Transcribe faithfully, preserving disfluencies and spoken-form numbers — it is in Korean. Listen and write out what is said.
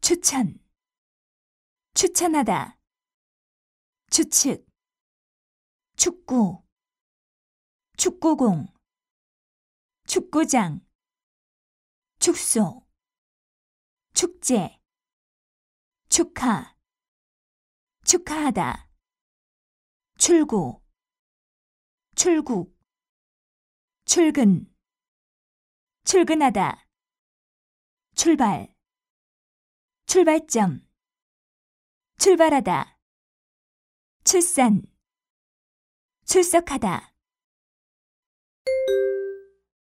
추천, 추천하다, 추측, 축구, 축구공, 축구장, 축소, 축제, 축하, 축하하다, 출구, 출국, 출근, 출근하다, 출발, 출발점, 출발하다, 출산, 출석하다.